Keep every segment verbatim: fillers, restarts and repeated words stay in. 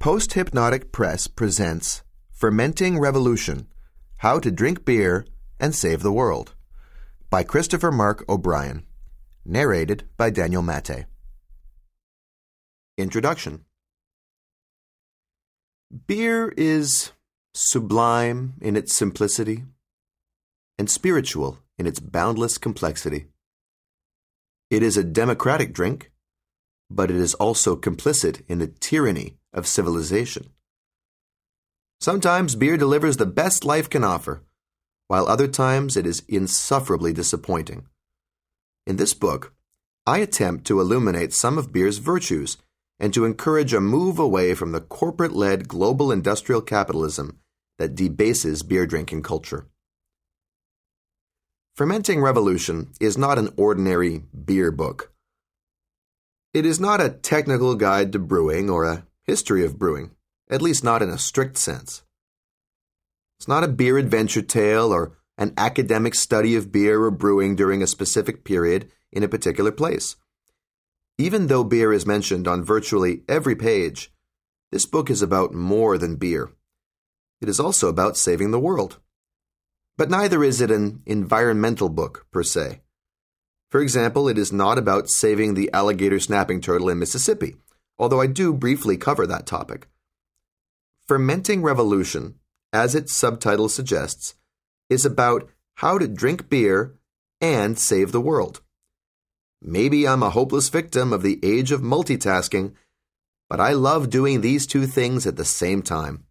Post-Hypnotic Press presents Fermenting Revolution, How to Drink Beer and Save the World by Christopher Mark O'Brien, narrated by Daniel Matte. Introduction. Beer is sublime in its simplicity and spiritual in its boundless complexity. It is a democratic drink, but it is also complicit in the tyranny of civilization. Sometimes beer delivers the best life can offer, while other times it is insufferably disappointing. In this book, I attempt to illuminate some of beer's virtues and to encourage a move away from the corporate-led global industrial capitalism that debases beer drinking culture. Fermenting Revolution is not an ordinary beer book. It is not a technical guide to brewing or a history of brewing, at least not in a strict sense. It's not a beer adventure tale or an academic study of beer or brewing during a specific period in a particular place. Even though beer is mentioned on virtually every page, this book is about more than beer. It is also about saving the world. But neither is it an environmental book, per se. For example, it is not about saving the alligator snapping turtle in Mississippi, although I do briefly cover that topic. Fermenting Revolution, as its subtitle suggests, is about how to drink beer and save the world. Maybe I'm a hopeless victim of the age of multitasking, but I love doing these two things at the same time.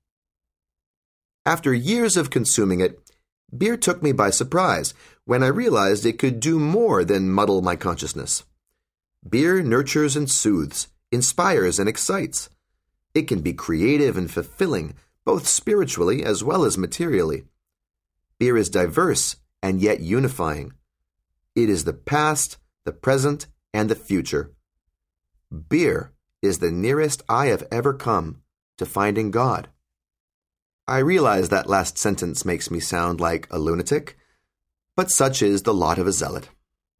After years of consuming it, beer took me by surprise when I realized it could do more than muddle my consciousness. Beer nurtures and soothes, inspires and excites. It can be creative and fulfilling, both spiritually as well as materially. Beer is diverse and yet unifying. It is the past, the present, and the future. Beer is the nearest I have ever come to finding God. I realize that last sentence makes me sound like a lunatic, but such is the lot of a zealot.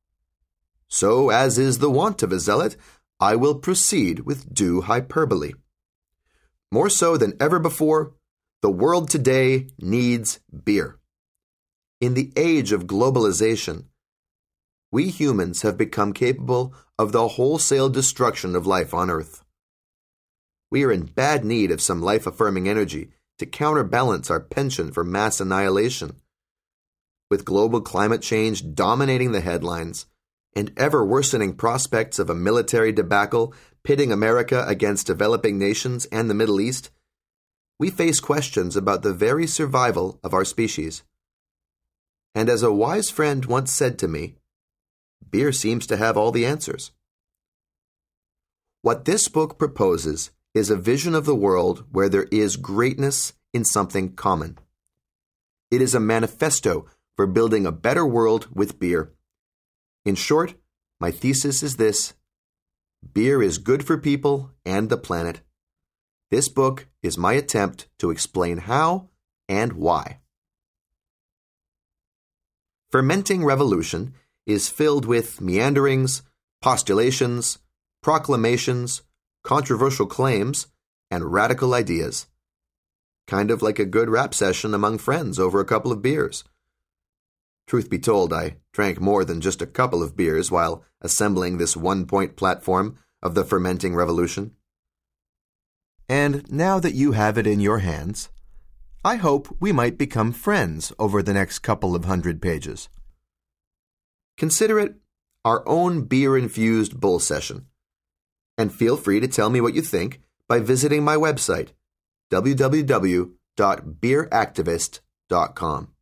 So, as is the wont of a zealot, I will proceed with due hyperbole. More so than ever before, the world today needs beer. In the age of globalization, we humans have become capable of the wholesale destruction of life on Earth. We are in bad need of some life-affirming energy to counterbalance our penchant for mass annihilation. With global climate change dominating the headlines and ever-worsening prospects of a military debacle pitting America against developing nations and the Middle East, we face questions about the very survival of our species. And as a wise friend once said to me, beer seems to have all the answers. What this book proposes is a vision of the world where there is greatness in something common. It is a manifesto for building a better world with beer. In short, my thesis is this: beer is good for people and the planet. This book is my attempt to explain how and why. Fermenting Revolution is filled with meanderings, postulations, proclamations, controversial claims, and radical ideas. Kind of like a good rap session among friends over a couple of beers. Truth be told, I drank more than just a couple of beers while assembling this one-point platform of the Fermenting Revolution. And now that you have it in your hands, I hope we might become friends over the next couple of hundred pages. Consider it our own beer-infused bull session. And feel free to tell me what you think by visiting my website, w w w dot beer activist dot com.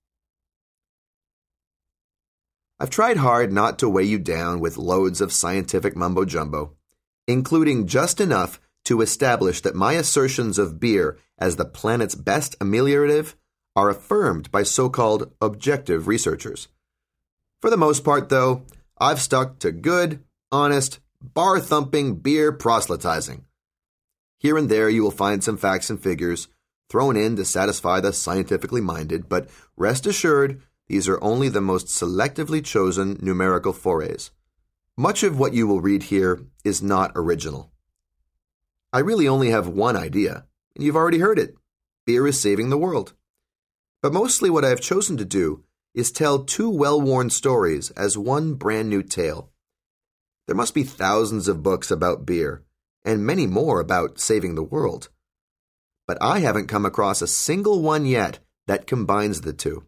I've tried hard not to weigh you down with loads of scientific mumbo-jumbo, including just enough to establish that my assertions of beer as the planet's best ameliorative are affirmed by so-called objective researchers. For the most part, though, I've stuck to good, honest, bar-thumping beer proselytizing. Here and there you will find some facts and figures thrown in to satisfy the scientifically minded, but rest assured, these are only the most selectively chosen numerical forays. Much of what you will read here is not original. I really only have one idea, and you've already heard it. Beer is saving the world. But mostly what I have chosen to do is tell two well-worn stories as one brand new tale. There must be thousands of books about beer, and many more about saving the world. But I haven't come across a single one yet that combines the two.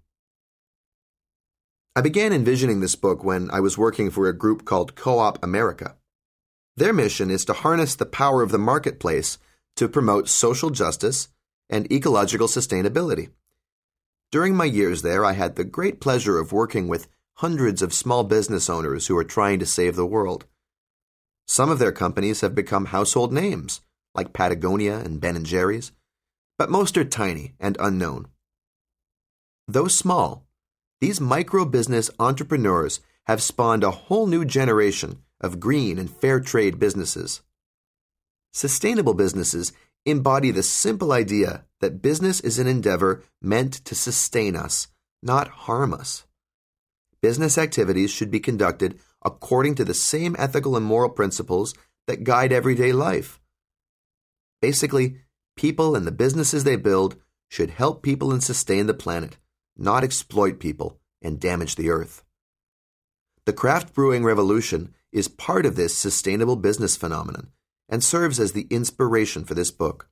I began envisioning this book when I was working for a group called Co-op America. Their mission is to harness the power of the marketplace to promote social justice and ecological sustainability. During my years there, I had the great pleasure of working with hundreds of small business owners who are trying to save the world. Some of their companies have become household names, like Patagonia and Ben and Jerry's, but most are tiny and unknown. Though small, these micro-business entrepreneurs have spawned a whole new generation of green and fair trade businesses. Sustainable businesses embody the simple idea that business is an endeavor meant to sustain us, not harm us. Business activities should be conducted according to the same ethical and moral principles that guide everyday life. Basically, people and the businesses they build should help people and sustain the planet, not exploit people and damage the earth. The craft brewing revolution is part of this sustainable business phenomenon and serves as the inspiration for this book.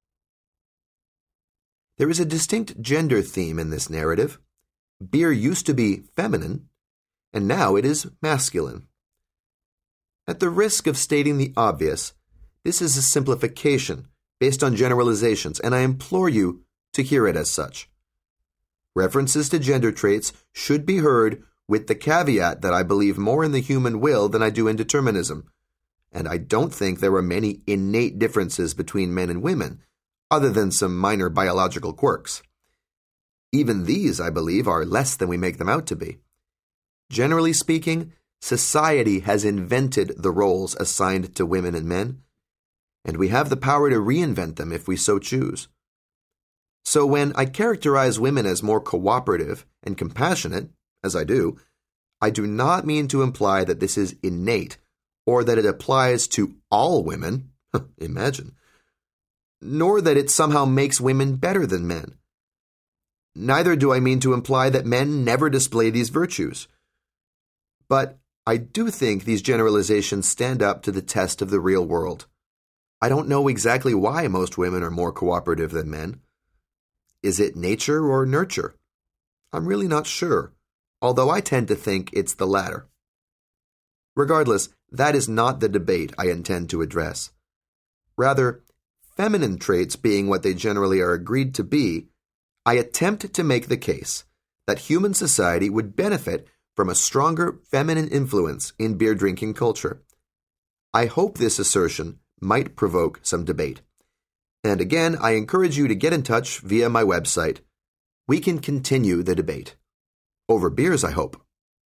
There is a distinct gender theme in this narrative. Beer used to be feminine, and now it is masculine. At the risk of stating the obvious, this is a simplification based on generalizations, and I implore you to hear it as such. References to gender traits should be heard with the caveat that I believe more in the human will than I do in determinism, and I don't think there are many innate differences between men and women, other than some minor biological quirks. Even these, I believe, are less than we make them out to be. Generally speaking, society has invented the roles assigned to women and men, and we have the power to reinvent them if we so choose. So when I characterize women as more cooperative and compassionate, as I do, I do not mean to imply that this is innate or that it applies to all women, imagine, nor that it somehow makes women better than men. Neither do I mean to imply that men never display these virtues. But I do think these generalizations stand up to the test of the real world. I don't know exactly why most women are more cooperative than men. Is it nature or nurture? I'm really not sure, although I tend to think it's the latter. Regardless, that is not the debate I intend to address. Rather, feminine traits being what they generally are agreed to be, I attempt to make the case that human society would benefit from a stronger feminine influence in beer-drinking culture. I hope this assertion might provoke some debate. And again, I encourage you to get in touch via my website. We can continue the debate. Over beers, I hope.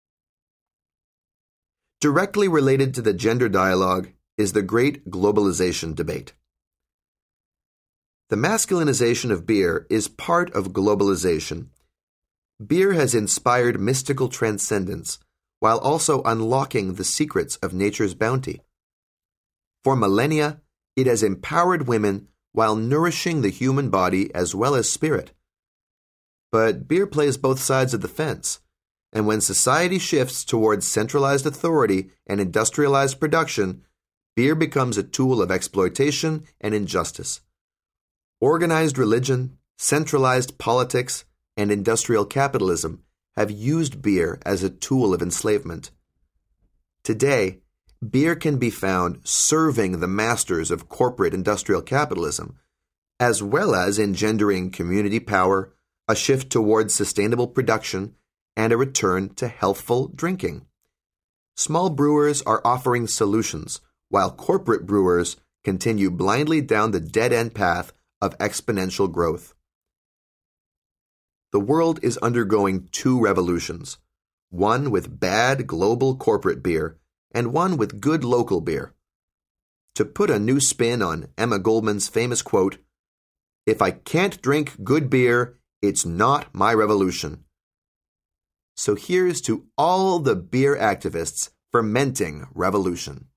Directly related to the gender dialogue is the great globalization debate. The masculinization of beer is part of globalization. Beer has inspired mystical transcendence while also unlocking the secrets of nature's bounty. For millennia, it has empowered women while nourishing the human body as well as spirit. But beer plays both sides of the fence, and when society shifts towards centralized authority and industrialized production, beer becomes a tool of exploitation and injustice. Organized religion, centralized politics, and industrial capitalism have used beer as a tool of enslavement. Today, beer can be found serving the masters of corporate industrial capitalism, as well as engendering community power, a shift towards sustainable production, and a return to healthful drinking. Small brewers are offering solutions, while corporate brewers continue blindly down the dead-end path of exponential growth. The world is undergoing two revolutions, one with bad global corporate beer and one with good local beer. To put a new spin on Emma Goldman's famous quote, "If I can't drink good beer, it's not my revolution." So here's to all the beer activists fermenting revolution.